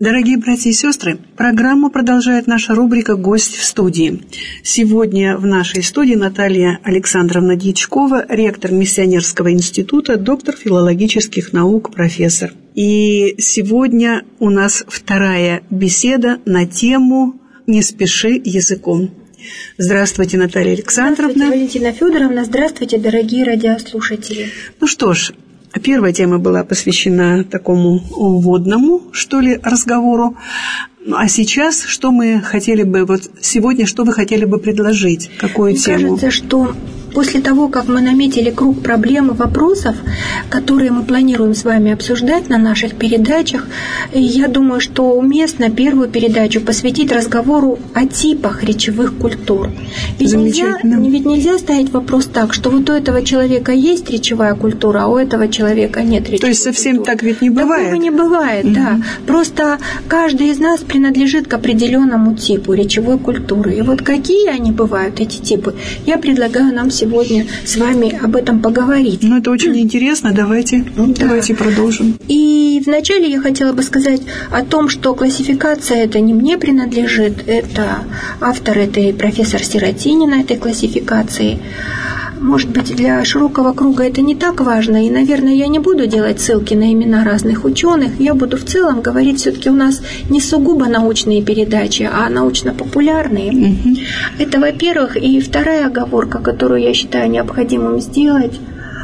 Дорогие братья и сестры, программу продолжает наша рубрика «Гость в студии». Сегодня в нашей студии Наталья Александровна Дьячкова, ректор Миссионерского института, доктор филологических наук, профессор. И сегодня у нас вторая беседа на тему «Не спеши языком». Здравствуйте, Наталья Александровна. Здравствуйте, Валентина Федоровна. Здравствуйте, дорогие радиослушатели. Ну что ж, первая тема была посвящена такому вводному, разговору. А сейчас, что мы хотели бы, сегодня, что вы хотели бы предложить? Какую тему? Мне кажется, что после того, как мы наметили круг проблем и вопросов, которые мы планируем с вами обсуждать на наших передачах, я думаю, что уместно первую передачу посвятить разговору о типах речевых культур. Ведь нельзя ставить вопрос так, что вот у этого человека есть речевая культура, а у этого человека нет речевой культуры. То есть совсем так ведь не бывает? Такого не бывает, да. Просто каждый из нас принадлежит к определенному типу речевой культуры. И вот какие они бывают, эти типы, я предлагаю нам сегодня с вами об этом поговорить. Ну, это очень интересно. Давайте продолжим. И вначале я хотела бы сказать о том, что классификация это не мне принадлежит, это автор этой профессор Сиротинина этой классификации. Может быть, для широкого круга это не так важно, и, наверное, я не буду делать ссылки на имена разных ученых. Я буду в целом говорить, все-таки у нас не сугубо научные передачи, а научно-популярные. Угу. Это, во-первых. И вторая оговорка, которую я считаю необходимым сделать,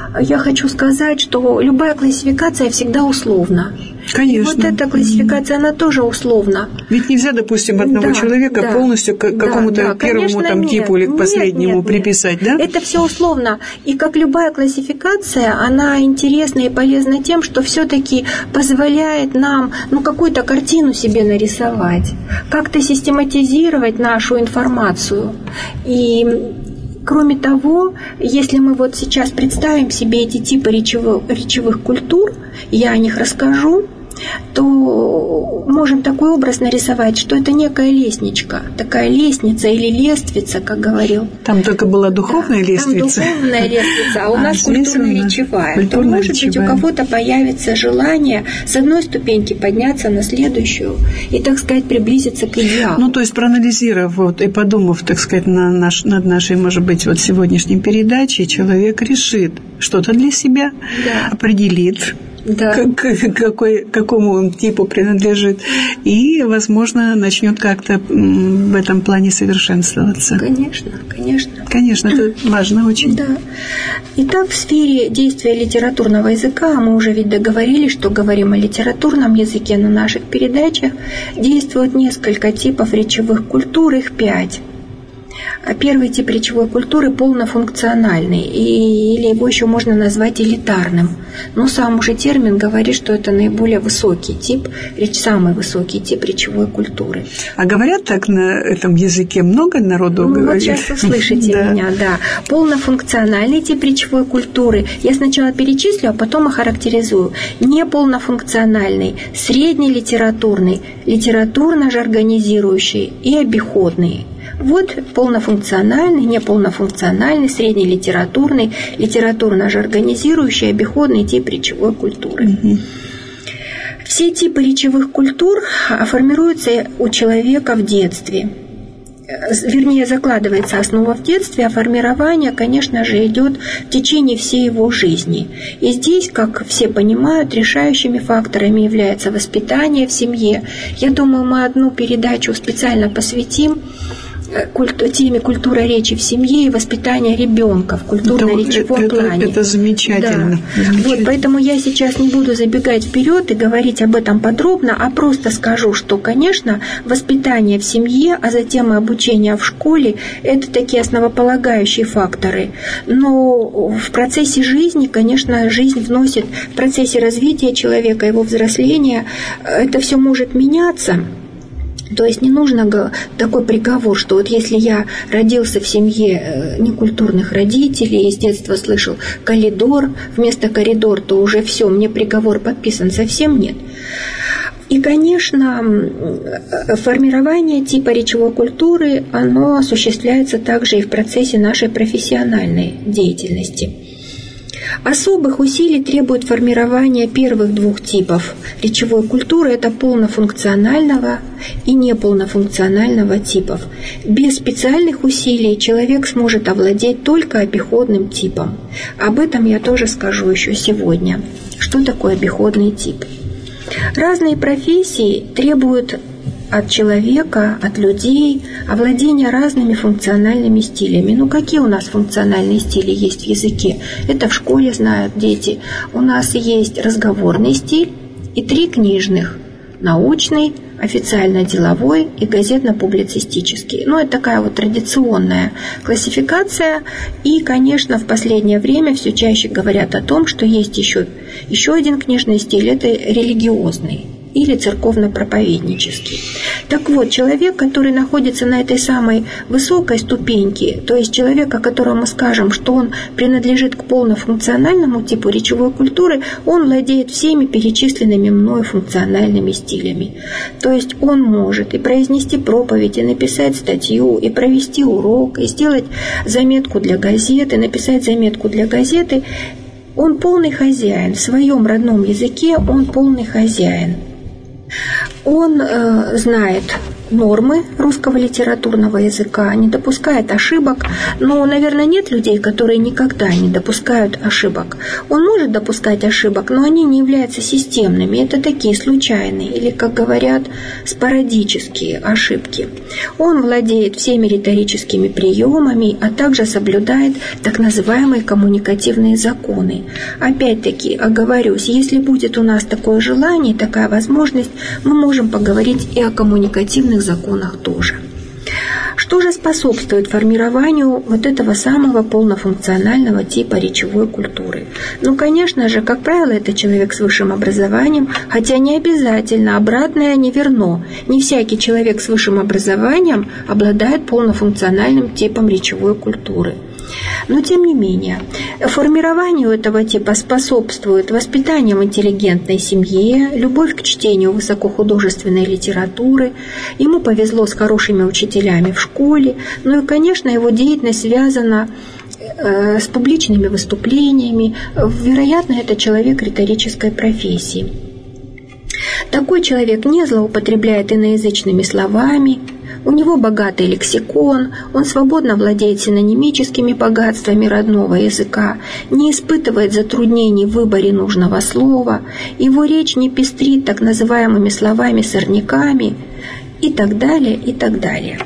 я хочу сказать, что любая классификация всегда условна. Конечно. И вот эта классификация, она тоже условна. Ведь нельзя, допустим, одного человека полностью к какому-то первому типу или к последнему приписать, да? Это все условно. И как любая классификация, она интересна и полезна тем, что все-таки позволяет нам какую-то картину себе нарисовать, как-то систематизировать нашу информацию. И кроме того, если мы сейчас представим себе эти типы речевых культур, я о них расскажу, то можем такой образ нарисовать, что это некая лестничка, такая лестница или лествица, как говорил. Там только была духовная лестница. Там духовная лестница, а у нас культурно-речевая. То, может быть, у кого-то появится желание с одной ступеньки подняться на следующую и, так сказать, приблизиться к идеалу. Ну, то есть, проанализировав и подумав, так сказать, над нашей, может быть, сегодняшней передачей, человек решит что-то для себя, определит, к какому он типу принадлежит, и, возможно, начнет как-то в этом плане совершенствоваться. Конечно. Конечно, это важно очень. Да. Итак, в сфере действия литературного языка, мы уже ведь договорились, что говорим о литературном языке на наших передачах, действует несколько типов речевых культур, их 5. Первый тип речевой культуры полнофункциональный, или его еще можно назвать элитарным. Но сам уже термин говорит, что это наиболее высокий тип, самый высокий тип речевой культуры. А говорят так на этом языке? Много народу говорит? Вот сейчас услышите меня, да. Полнофункциональный тип речевой культуры. Я сначала перечислю, а потом охарактеризую. Неполнофункциональный, среднелитературный, литературно-жаргонизирующий и обиходный. Вот полнофункциональный, неполнофункциональный, среднелитературный, литературно-жаргонизирующий, обиходный тип речевой культуры. Угу. Все типы речевых культур формируются у человека в детстве. Вернее, закладывается основа в детстве, а формирование, конечно же, идет в течение всей его жизни. И здесь, как все понимают, решающими факторами является воспитание в семье. Я думаю, мы одну передачу специально посвятим теме культура речи в семье и воспитания ребенка в культурно-речевом плане. Это замечательно. Да. Вот, поэтому я сейчас не буду забегать вперед и говорить об этом подробно, а просто скажу, что, конечно, воспитание в семье, а затем и обучение в школе – это такие основополагающие факторы. Но в процессе жизни, конечно, жизнь вносит, в процессе развития человека, его взросления, это все может меняться. То есть не нужно такой приговор, что вот если я родился в семье некультурных родителей и с детства слышал «коридор», вместо «коридор», то уже все, мне приговор подписан, совсем нет. И, конечно, формирование типа речевой культуры, оно осуществляется также и в процессе нашей профессиональной деятельности. Особых усилий требует формирование первых двух типов речевой культуры. Это полнофункционального и неполнофункционального типов. Без специальных усилий человек сможет овладеть только обиходным типом. Об этом я тоже скажу еще сегодня. Что такое обиходный тип? Разные профессии требуют от человека, от людей овладения разными функциональными стилями. Ну, какие у нас функциональные стили есть в языке? Это в школе знают дети. У нас есть разговорный стиль и 3 книжных: научный, официально-деловой и газетно-публицистический. Ну, это такая вот традиционная классификация. И, конечно, в последнее время все чаще говорят о том, что есть еще один книжный стиль – это религиозный или церковно-проповеднический. Так вот, человек, который находится на этой самой высокой ступеньке, то есть человек, о котором мы скажем, что он принадлежит к полнофункциональному типу речевой культуры, он владеет всеми перечисленными мною функциональными стилями. То есть он может и произнести проповедь, и написать статью, и провести урок, и сделать заметку для газеты, написать заметку для газеты. Он полный хозяин. В своем родном языке он полный хозяин. Он знает нормы русского литературного языка, не допускает ошибок, но, наверное, нет людей, которые никогда не допускают ошибок. Он может допускать ошибок, но они не являются системными, это такие случайные или, как говорят, спорадические ошибки. Он владеет всеми риторическими приемами, а также соблюдает так называемые коммуникативные законы. Опять-таки, оговорюсь, если будет у нас такое желание, такая возможность, мы можем поговорить и о коммуникативных законах тоже. Что же способствует формированию вот этого самого полнофункционального типа речевой культуры? Ну, конечно же, как правило, это человек с высшим образованием, хотя не обязательно, обратное не верно. Не всякий человек с высшим образованием обладает полнофункциональным типом речевой культуры. Но, тем не менее, формированию этого типа способствует воспитание в интеллигентной семье, любовь к чтению высокохудожественной литературы, ему повезло с хорошими учителями в школе, ну и, конечно, его деятельность связана с публичными выступлениями. Вероятно, это человек риторической профессии. Такой человек не злоупотребляет иноязычными словами, у него богатый лексикон, он свободно владеет синонимическими богатствами родного языка, не испытывает затруднений в выборе нужного слова, его речь не пестрит так называемыми словами-сорняками и так далее, и так далее.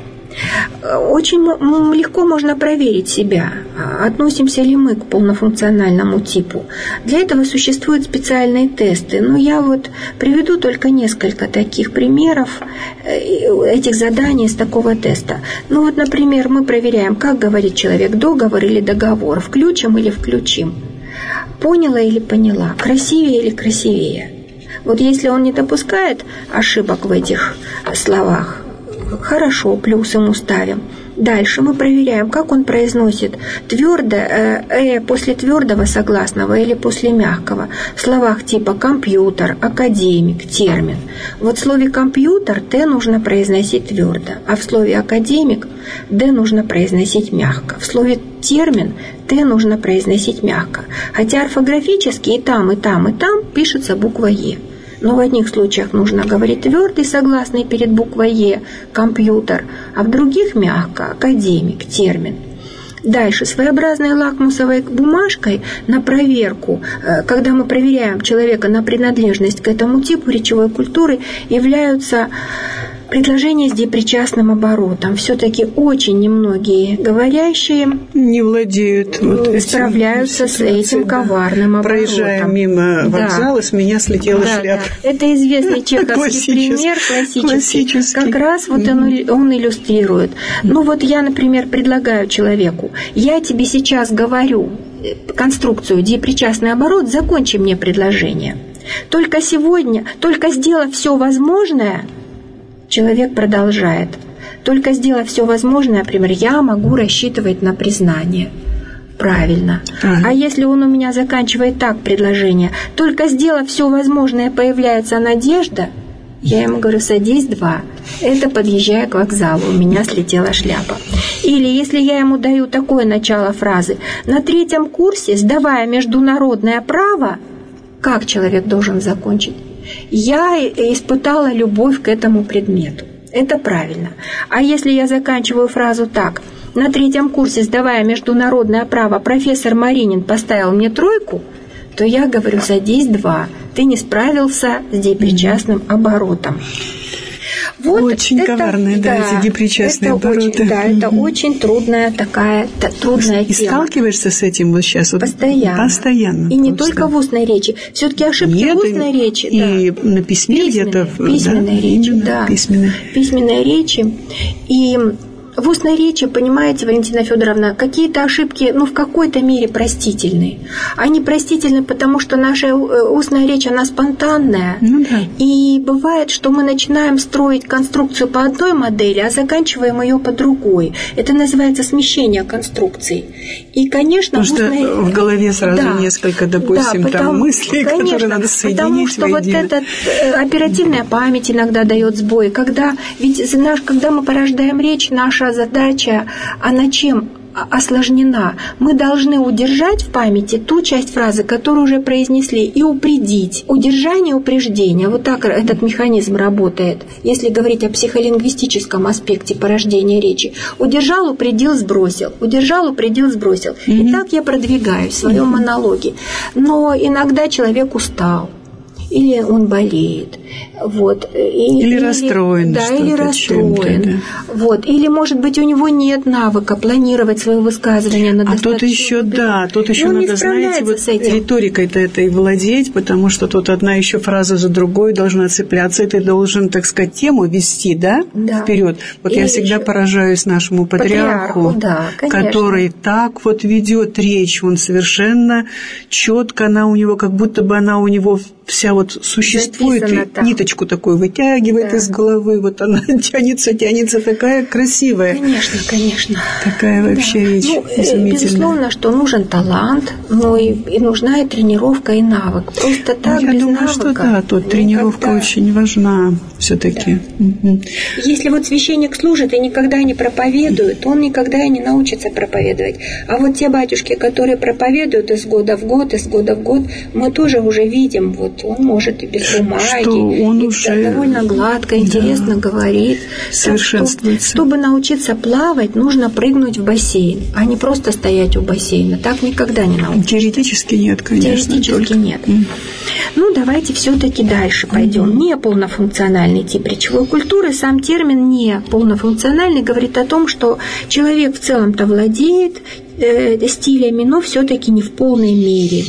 Очень легко можно проверить себя, относимся ли мы к полнофункциональному типу. Для этого существуют специальные тесты, но я вот приведу только несколько таких примеров этих заданий из такого теста. Ну вот, например, мы проверяем, как говорит человек: договор или договор, включим или включим, поняла или поняла, красивее или красивее. Вот если он не допускает ошибок в этих словах, хорошо, плюс ему ставим. Дальше мы проверяем, как он произносит твердое после твердого согласного или после мягкого в словах типа компьютер, академик, термин. Вот в слове компьютер Т нужно произносить твердо, а в слове академик Д нужно произносить мягко. В слове термин Т нужно произносить мягко. Хотя орфографически и там, и там, и там пишется буква Е. Но в одних случаях нужно говорить твердый согласный перед буквой Е, компьютер, а в других мягко, академик, термин. Дальше, своеобразной лакмусовой бумажкой на проверку, когда мы проверяем человека на принадлежность к этому типу речевой культуры, являются предложения с депричастным оборотом. Все-таки очень немногие говорящие не владеют справляются с этим коварным оборотом. Проезжая мимо вокзала, с меня слетела шляпа. Да. Это известный чеховский пример, классический. Как раз вот он иллюстрирует. Ну вот я, например, предлагаю человеку: я тебе сейчас говорю конструкцию депричастный оборот, закончи мне предложение. Только сегодня, только сделав все возможное, человек продолжает. Только сделав все возможное, например, я могу рассчитывать на признание. Правильно. А если он у меня заканчивает так предложение: только сделав все возможное, появляется надежда, Я ему говорю: садись 2. Это подъезжая к вокзалу, у меня слетела шляпа. Или если я ему даю такое начало фразы: на 3-м курсе, сдавая международное право, как человек должен закончить? Я испытала любовь к этому предмету. Это правильно. А если я заканчиваю фразу так: на 3-м курсе, сдавая международное право, профессор Маринин поставил мне 3, то я говорю: садись 2. Ты не справился с депричастным оборотом. Вот очень это, коварные, эти депричастные обороты. Это очень трудная тема. И сталкиваешься с этим вот сейчас? Постоянно. Постоянно. И не только в устной речи. Все-таки ошибки в устной речи. И на письме где-то. Письменной речи, да. Письменной речи. И в устной речи, понимаете, Валентина Федоровна, какие-то ошибки, в какой-то мере простительны. Они простительны, потому что наша устная речь, она спонтанная. И бывает, что мы начинаем строить конструкцию по одной модели, а заканчиваем ее по другой. Это называется смещение конструкций. И, конечно, потому что в голове сразу несколько, допустим, мыслей, которые надо соединить. Потому что вот эта оперативная память иногда дает сбой. Когда мы порождаем речь, наша задача, она чем осложнена? Мы должны удержать в памяти ту часть фразы, которую уже произнесли, и упредить. Удержание, упреждение. Вот так этот механизм работает, если говорить о психолингвистическом аспекте порождения речи. Удержал, упредил, сбросил. Удержал, упредил, сбросил. И так я продвигаюсь в своем монологе. Но иногда человек устал. Или он болеет. Или расстроен. Да, или расстроен. Или, может быть, у него нет навыка планировать свое высказывание на достаточно... Тут еще надо, знаете, риторикой-то этой владеть, потому что тут одна еще фраза за другой должна цепляться, и ты должен, так сказать, тему вести, вперед. Я всегда поражаюсь нашему патриарху, который так ведет речь, он совершенно четко, она у него, как будто бы она у него вся существует, ниточку такую вытягивает из головы, она тянется, такая красивая. Конечно. Такая вообще речь изумительная. Безусловно, что нужен талант, но и нужна и тренировка, и навык. Просто так, я без думаю, навыка. Что тут тренировка очень важна все-таки. Да. Если священник служит и никогда не проповедует, он никогда и не научится проповедовать. А те батюшки, которые проповедуют из года в год, мы тоже уже видим, он может и без бумаги, он уже довольно гладко, интересно говорит. Совершенствуется. Чтобы научиться плавать, нужно прыгнуть в бассейн, а не просто стоять у бассейна. Так никогда не научишься. Теоретически нет, конечно. Теоретически нет. Давайте все-таки дальше пойдем. Неполнофункциональный тип речевой культуры. Сам термин «неполнофункциональный» говорит о том, что человек в целом-то владеет стилями, но все-таки не в полной мере.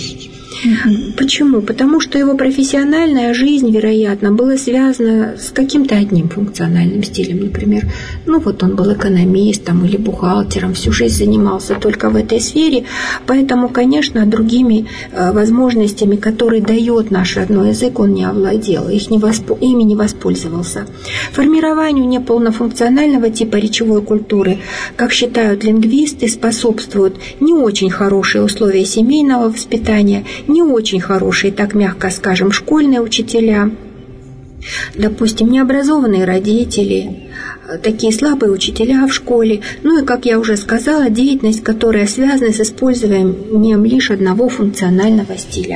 Почему? Потому что его профессиональная жизнь, вероятно, была связана с каким-то одним функциональным стилем. Например, он был экономистом или бухгалтером, всю жизнь занимался только в этой сфере. Поэтому, конечно, другими возможностями, которые дает наш родной язык, он не овладел, ими не воспользовался. Формированию неполнофункционального типа речевой культуры, как считают лингвисты, способствуют не очень хорошие условия семейного воспитания, не очень хорошие, так мягко скажем, школьные учителя, допустим, необразованные родители, такие слабые учителя в школе, и, как я уже сказала, деятельность, которая связана с использованием лишь одного функционального стиля.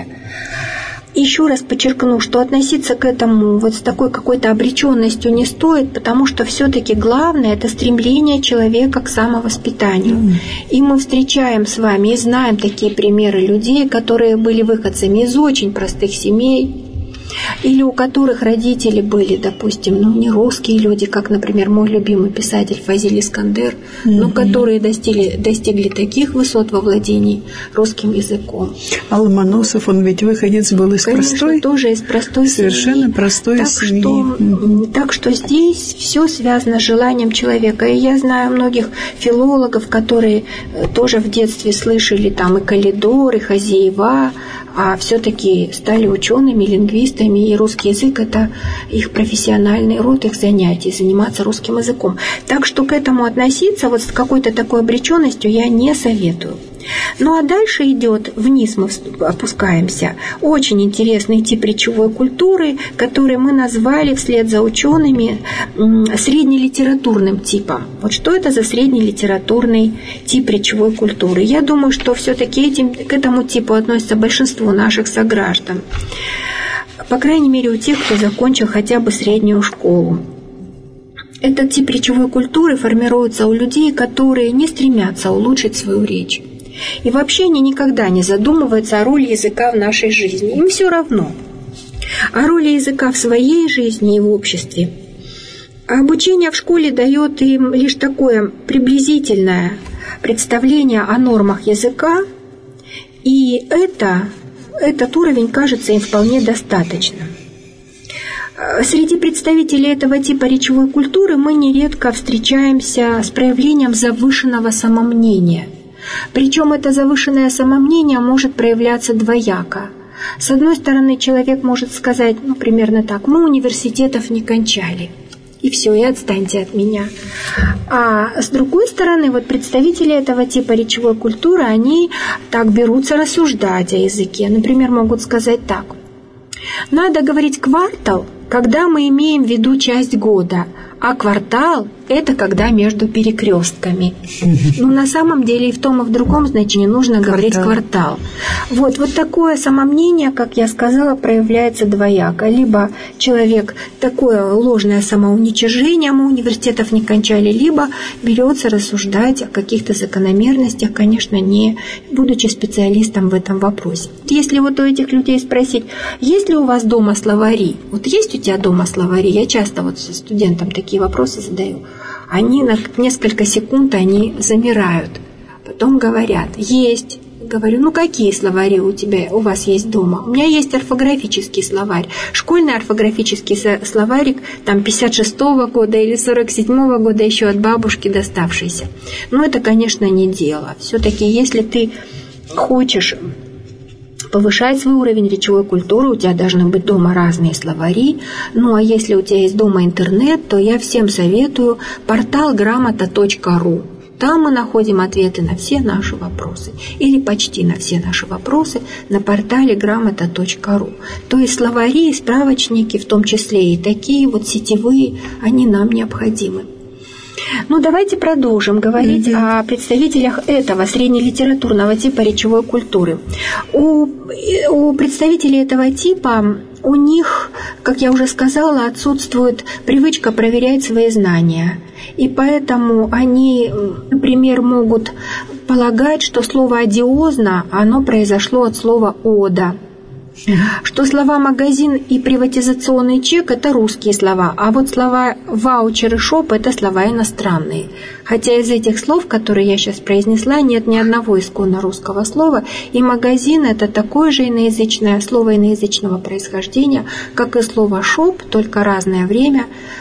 Еще раз подчеркну, что относиться к этому с такой какой-то обреченностью не стоит, потому что все-таки главное – это стремление человека к самовоспитанию. И мы встречаем с вами и знаем такие примеры людей, которые были выходцами из очень простых семей, или у которых родители были, допустим, не русские люди, как, например, мой любимый писатель Фазиль Искандер, но которые достигли таких высот во владении русским языком. А Ломоносов, он ведь выходец был из простой? Тоже из простой совершенно семьи. Простой семьи. Так что здесь все связано с желанием человека. И я знаю многих филологов, которые тоже в детстве слышали и Калидор, и Хазиева, а все-таки стали учеными, лингвистами, и русский язык – это их профессиональный род, их занятий, заниматься русским языком. Так что к этому относиться с какой-то такой обреченностью я не советую. Ну а дальше идет, вниз мы опускаемся, очень интересный тип речевой культуры, который мы назвали вслед за учеными среднелитературным типом. Вот что это за среднелитературный тип речевой культуры? Я думаю, что все-таки к этому типу относится большинство наших сограждан. По крайней мере, у тех, кто закончил хотя бы среднюю школу. Этот тип речевой культуры формируется у людей, которые не стремятся улучшить свою речь. И вообще они никогда не задумываются о роли языка в нашей жизни. Им все равно. О роли языка в своей жизни и в обществе. А обучение в школе дает им лишь такое приблизительное представление о нормах языка, и этот уровень кажется им вполне достаточным. Среди представителей этого типа речевой культуры мы нередко встречаемся с проявлением завышенного самомнения. Причем это завышенное самомнение может проявляться двояко. С одной стороны, человек может сказать, примерно так: мы университетов не кончали, и все, и отстаньте от меня. А с другой стороны, вот представители этого типа речевой культуры, они так берутся рассуждать о языке. Например, могут сказать так: надо говорить квартал, когда мы имеем в виду часть года, а квартал – это когда между перекрестками. Но на самом деле и в том, и в другом значении нужно говорить квартал. Вот такое самомнение, как я сказала, проявляется двояко. Либо человек такое ложное самоуничижение, мы университетов не кончали, либо берется рассуждать о каких-то закономерностях, конечно, не будучи специалистом в этом вопросе. Если вот у этих людей спросить, есть ли у вас дома словари? Вот есть у тебя дома словари? Я часто вот студентам такие вопросы задаю. Они на несколько секунд замирают. Потом говорят: есть. Говорю: какие словари у вас есть дома? У меня есть орфографический словарь. Школьный орфографический словарик 56-го года или 47-го года еще от бабушки доставшийся. Но это, конечно, не дело. Все-таки, если ты хочешь повышать свой уровень речевой культуры, у тебя должны быть дома разные словари. Ну, а если у тебя есть дома интернет, то я всем советую портал грамота.ру. Там мы находим ответы на все наши вопросы, или почти на все наши вопросы, на портале грамота.ру. То есть словари и справочники, в том числе и такие вот сетевые, они нам необходимы. Давайте продолжим говорить о представителях этого среднелитературного типа речевой культуры. У представителей этого типа, у них, как я уже сказала, отсутствует привычка проверять свои знания. И поэтому они, например, могут полагать, что слово «одиозно» оно произошло от слова «ода». Что слова «магазин» и «приватизационный чек» – это русские слова, а вот слова «ваучер» и «шоп» – это слова иностранные. Хотя из этих слов, которые я сейчас произнесла, нет ни одного исконно русского слова, и «магазин» – это такое же иноязычное слово иноязычного происхождения, как и слово «шоп», только разное время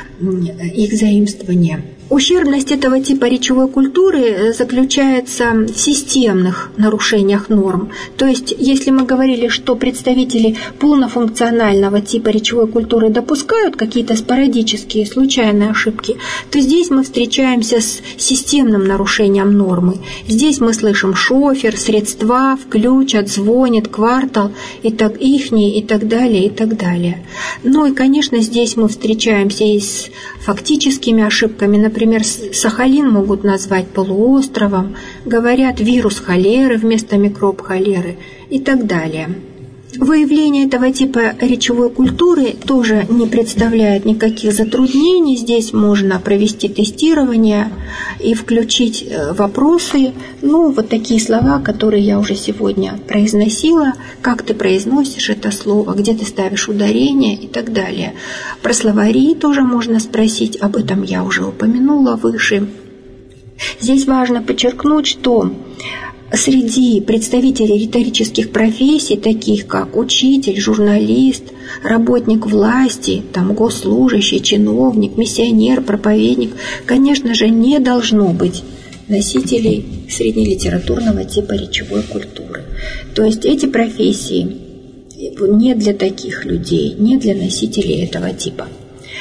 их заимствования. Ущербность этого типа речевой культуры заключается в системных нарушениях норм. То есть, если мы говорили, что представители полнофункционального типа речевой культуры допускают какие-то спорадические, случайные ошибки, то здесь мы встречаемся с системным нарушением нормы. Здесь мы слышим шофер, средства, ключ, отзвонит, квартал, ихний и так далее, и так далее. Ну и, конечно, здесь мы встречаемся и с фактическими ошибками. Например, Сахалин могут назвать полуостровом, говорят вирус холеры вместо микроб холеры и так далее. Выявление этого типа речевой культуры тоже не представляет никаких затруднений. Здесь можно провести тестирование и включить вопросы. Вот такие слова, которые я уже сегодня произносила. Как ты произносишь это слово, где ты ставишь ударение и так далее. Про словари тоже можно спросить, об этом я уже упомянула выше. Здесь важно подчеркнуть, что среди представителей риторических профессий, таких как учитель, журналист, работник власти, госслужащий, чиновник, миссионер, проповедник, конечно же, не должно быть носителей среднелитературного типа речевой культуры. То есть эти профессии не для таких людей, не для носителей этого типа.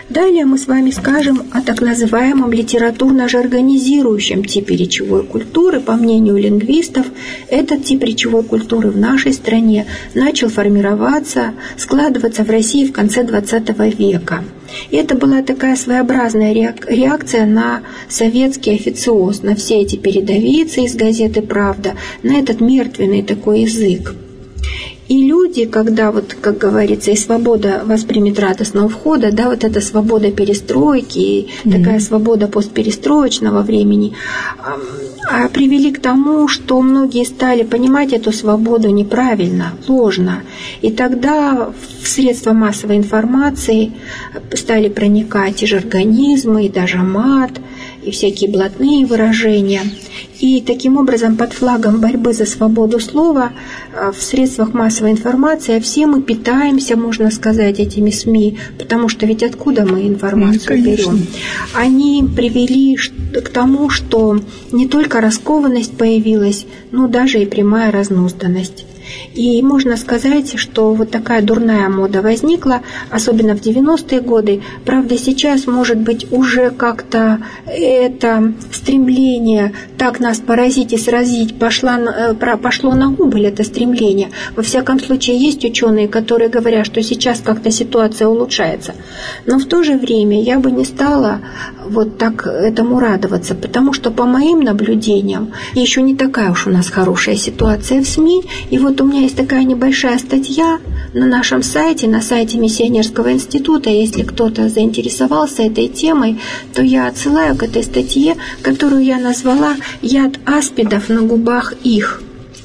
Далее мы с вами скажем о так называемом литературно-жаргонизирующем типе речевой культуры. По мнению лингвистов, этот тип речевой культуры в нашей стране начал формироваться, складываться в России в конце XX века. И это была такая своеобразная реакция на советский официоз, на все эти передовицы из газеты «Правда», на этот мертвенный такой язык. И люди, когда, вот, как говорится, и свобода воспримет радостного входа, да, вот эта свобода перестройки, и такая свобода постперестроечного времени, привели к тому, что многие стали понимать эту свободу неправильно, ложно. И тогда в средства массовой информации стали проникать и жаргонизмы, и даже мат, и всякие блатные выражения. И таким образом под флагом борьбы за свободу слова в средствах массовой информации все мы питаемся, можно сказать, этими СМИ, потому что ведь откуда мы информацию берем? Они привели к тому, что не только раскованность появилась, но даже и прямая разнузданность. И можно сказать, что вот такая дурная мода возникла, особенно в 90-е годы. Правда, сейчас, может быть, уже как-то это стремление так нас поразить и сразить пошло на убыль, это стремление. Во всяком случае, есть ученые, которые говорят, что сейчас как-то ситуация улучшается. Но в то же время я бы не стала вот так этому радоваться, потому что по моим наблюдениям еще не такая уж у нас хорошая ситуация в СМИ. И вот у меня есть такая небольшая статья на нашем сайте, на сайте Миссионерского института. Если кто-то заинтересовался этой темой, то я отсылаю к этой статье, которую я назвала «Яд аспидов на губах их».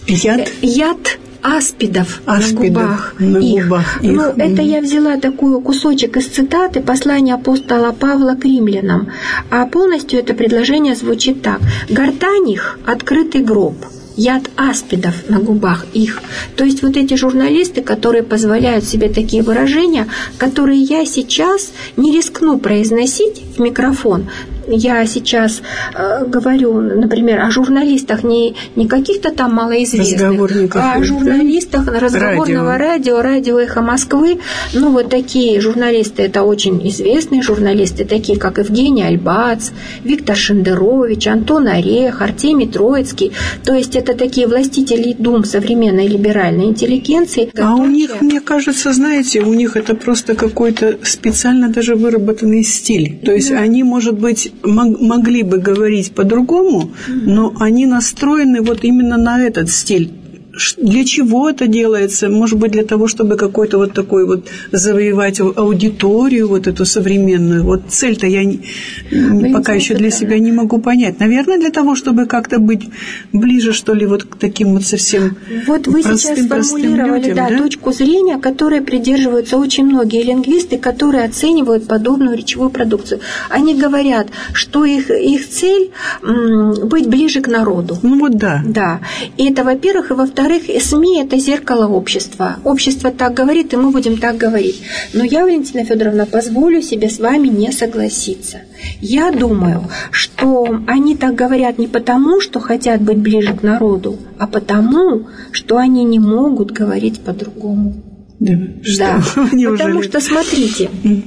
Яд аспидов на губах их. Ну, это я взяла такой кусочек из цитаты послания апостола Павла к римлянам. А полностью это предложение звучит так. «Гортань их – открытый гроб». Яд аспидов на губах их. То есть вот эти журналисты, которые позволяют себе такие выражения, которые я сейчас не рискну произносить в микрофон. Я сейчас говорю, например, о журналистах не каких-то там малоизвестных, а о журналистах разговорного радио «Эхо Москвы». Ну, вот такие журналисты, это очень известные журналисты, такие как Евгений Альбац, Виктор Шендерович, Антон Орех, Артемий Троицкий. То есть это такие властители дум современной либеральной интеллигенции. А у них, мне кажется, знаете, у них это просто какой-то специально даже выработанный стиль. То есть они, может быть, могли бы говорить по-другому, но они настроены вот именно на этот стиль. Для чего это делается? Может быть, для того, чтобы какой-то вот такой вот завоевать аудиторию, вот эту современную. Вот цель-то я пока еще для себя не могу понять. Наверное, для того, чтобы как-то быть ближе, что ли, вот к таким вот совсем вот вы сейчас сформулировали людям, точку зрения, которой придерживаются очень многие лингвисты, которые оценивают подобную речевую продукцию. Они говорят, что их цель быть ближе к народу. Ну вот да. Да. И это, во-первых, и во-вторых, СМИ – это зеркало общества. Общество так говорит, и мы будем так говорить. Но я, Валентина Федоровна, позволю себе с вами не согласиться. Я думаю, что они так говорят не потому, что хотят быть ближе к народу, а потому, что они не могут говорить по-другому. Да, потому что, смотрите,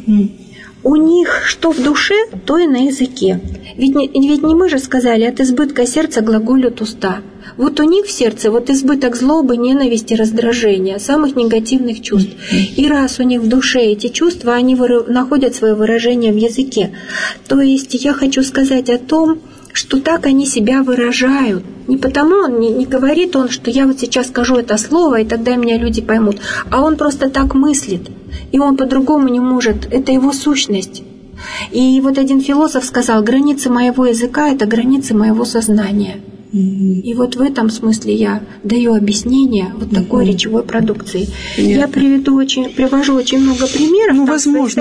у них что в душе, то и на языке. Ведь не мы же сказали, от избытка сердца глаголют уста. Вот у них в сердце вот избыток злобы, ненависти, раздражения, самых негативных чувств. И раз у них в душе эти чувства, они находят свое выражение в языке. То есть я хочу сказать о том, что так они себя выражают. Не потому не говорит он, что я вот сейчас скажу это слово, и тогда меня люди поймут. А он просто так мыслит. И он по-другому не может. Это его сущность. И вот один философ сказал, границы моего языка – это границы моего сознания. И вот в этом смысле я даю объяснение вот такой речевой продукции. Я привожу очень много примеров. Ну, возможно.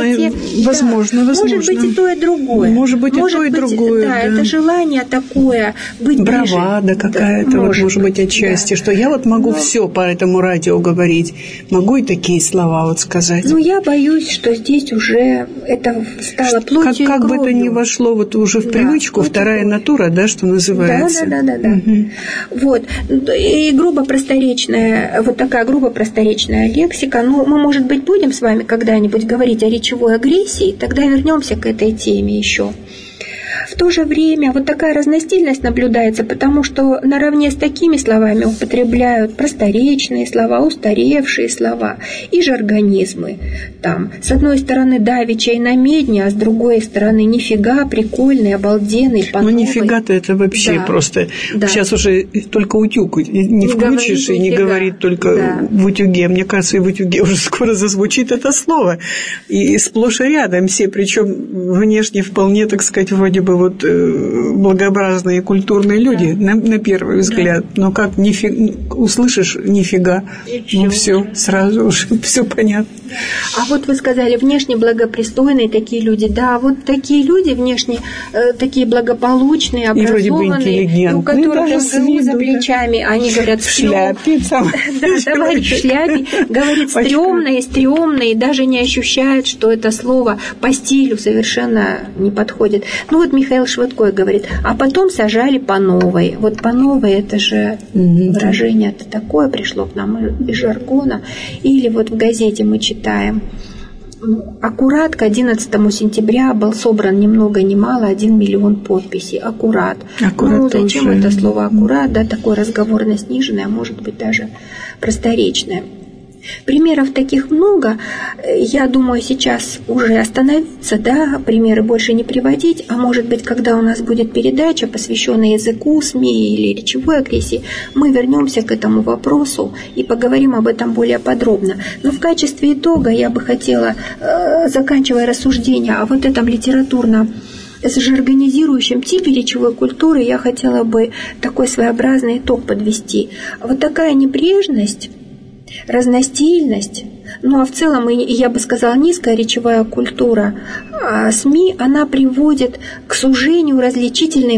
Может быть, и то, и другое. Может быть, и то, и другое. Да, это желание такое быть бравада ближе. Какая-то, да, может быть, отчасти, что я вот могу все по этому радио говорить, могу и такие слова вот сказать. Ну, я боюсь, что здесь уже это стало плотью и кровью. Как бы это ни вошло вот уже в привычку, вторая натура, да, что называется. Да. Вот. И грубо просторечная, вот такая грубо просторечная лексика. Ну, мы, может быть, будем с вами когда-нибудь говорить о речевой агрессии, тогда вернемся к этой теме еще. В то же время вот такая разностильность наблюдается, потому что наравне с такими словами употребляют просторечные слова, устаревшие слова и жаргонизмы. Там, с одной стороны, давеча и намедня, а с другой стороны, нифига, прикольный, обалденный, понтовый. Ну, нифига-то это вообще просто... Да. Сейчас уже только утюг не включишь и не говорит только в утюге. Мне кажется, и в утюге уже скоро зазвучит это слово. И сплошь и рядом все, причем внешне вполне, так сказать, вроде бы вот благообразные культурные люди, на первый взгляд. Но как услышишь нифига, ну все, сразу уже все понятно. А вот вы сказали, внешне благопристойные такие люди. Да, вот такие люди внешне такие благополучные, образованные, у которых МГУ за плечами, они говорят в шляпе. Да, товарищ в шляпе, говорит стрёмно, и даже не ощущает, что это слово по стилю совершенно не подходит. Ну вот Михаил Швыдкой говорит, а потом сажали по новой. Вот по новой это же выражение-то такое пришло к нам из жаргона. Или вот в газете мы читаем. Аккурат к 11 сентября был собран ни много ни мало 1 миллион подписей. Аккурат. Ну, зачем это слово аккурат? Да, такое разговорно сниженное, а может быть даже просторечное. Примеров таких много. Я думаю, сейчас уже остановиться, да, примеры больше не приводить, а может быть, когда у нас будет передача, посвященная языку, СМИ или речевой агрессии, мы вернемся к этому вопросу и поговорим об этом более подробно. Но в качестве итога я бы хотела, заканчивая рассуждение о вот этом литературном с жаргонизирующем типе речевой культуры, я хотела бы такой своеобразный итог подвести. Вот такая небрежность, разностильность, ну а в целом, я бы сказала, низкая речевая культура СМИ, она приводит к сужению различительных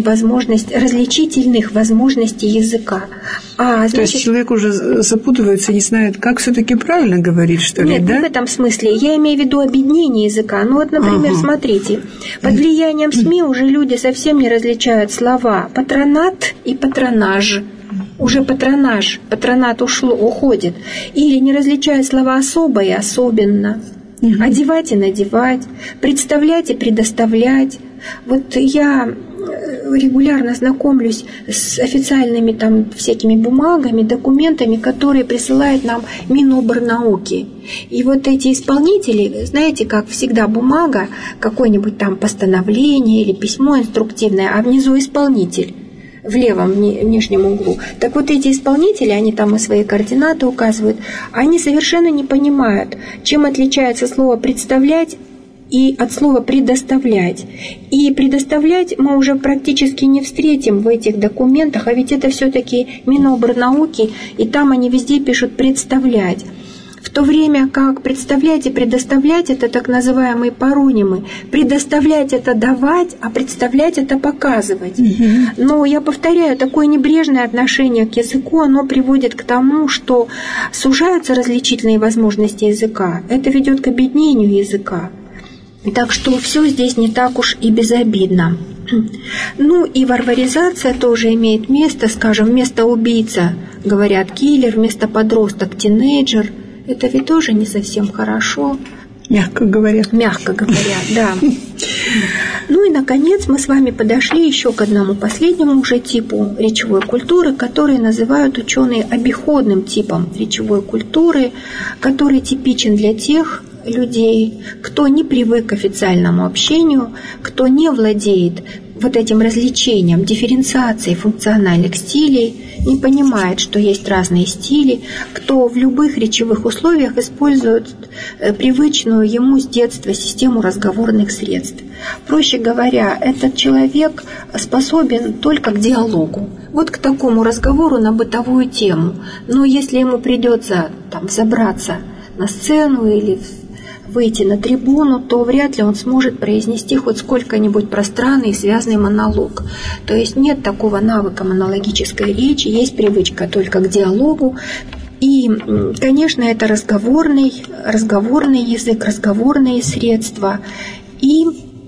возможностей языка. То есть человек уже запутывается, не знает, как все-таки правильно говорить, что ли, да? Нет, не в этом смысле. Я имею в виду объединение языка. Ну вот, например, смотрите, под влиянием СМИ уже люди совсем не различают слова патронат и патронаж. Уже патронат уходит. Или не различают слова особо и особенно. Одевать и надевать, представлять и предоставлять. Вот я регулярно знакомлюсь с официальными там всякими бумагами, документами, которые присылает нам Минобрнауки. И вот эти исполнители, знаете, как всегда бумага, какое-нибудь там постановление или письмо инструктивное, а внизу исполнитель. В левом внешнем углу. Так вот эти исполнители, они там и свои координаты указывают, они совершенно не понимают, чем отличается слово «представлять» и от слова «предоставлять». И «предоставлять» мы уже практически не встретим в этих документах, а ведь это все-таки Минобрнауки, и там они везде пишут «представлять». В то время как представлять и предоставлять – это так называемые паронимы. Предоставлять – это давать, а представлять – это показывать. Но я повторяю, такое небрежное отношение к языку, оно приводит к тому, что сужаются различительные возможности языка. Это ведет к обеднению языка. Так что все здесь не так уж и безобидно. Ну и варваризация тоже имеет место, скажем, вместо убийца говорят киллер, вместо подросток тинейджер. Это ведь тоже не совсем хорошо. Мягко говоря. Мягко говоря, да. Ну и, наконец, мы с вами подошли еще к одному последнему уже типу речевой культуры, который называют ученые обиходным типом речевой культуры, который типичен для тех людей, кто не привык к официальному общению, кто не владеет вот этим развлечением, дифференциацией функциональных стилей, не понимает, что есть разные стили, кто в любых речевых условиях использует привычную ему с детства систему разговорных средств. Проще говоря, этот человек способен только к диалогу, вот к такому разговору на бытовую тему. Но если ему придется там забраться на сцену или выйти на трибуну, то вряд ли он сможет произнести хоть сколько-нибудь пространный и связанный монолог. То есть нет такого навыка монологической речи, есть привычка только к диалогу. И, конечно, это разговорный язык, разговорные средства. И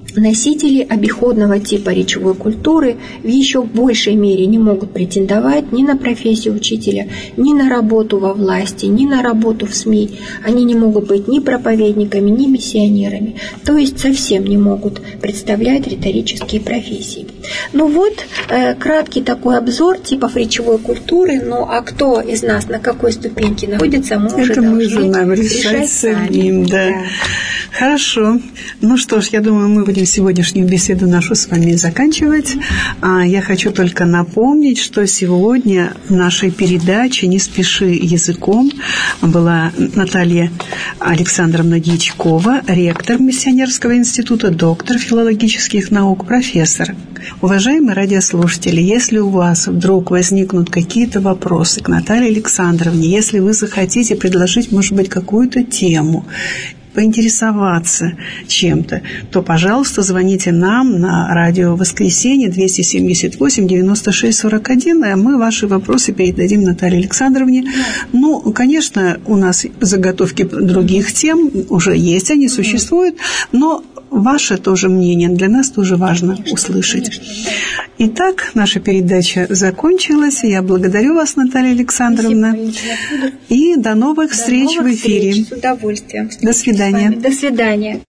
носители обиходного типа речевой культуры в еще большей мере не могут претендовать ни на профессию учителя, ни на работу во власти, ни на работу в СМИ. Они не могут быть ни проповедниками, ни миссионерами, то есть совсем не могут представлять риторические профессии. Ну вот, краткий такой обзор типов речевой культуры. Ну а кто из нас на какой ступеньке находится, мы уже должны нам решать самим. Да. Хорошо. Ну что ж, я думаю, мы будем сегодняшнюю беседу нашу с вами заканчивать. Я хочу только напомнить, что сегодня в нашей передаче «Не спеши языком» была Наталья Александровна Дьячкова, ректор Миссионерского института, доктор филологических наук, профессор. Уважаемые радиослушатели, если у вас вдруг возникнут какие-то вопросы к Наталье Александровне, если вы захотите предложить, может быть, какую-то тему, поинтересоваться чем-то, то, пожалуйста, звоните нам на радио «Воскресенье» 278-96-41, а мы ваши вопросы передадим Наталье Александровне. Ну, конечно, у нас заготовки других тем уже есть, они существуют, но ваше тоже мнение для нас тоже важно услышать. Итак, наша передача закончилась. Я благодарю вас, Наталья Александровна. И до новых встреч в эфире. С удовольствием. До свидания. До свидания.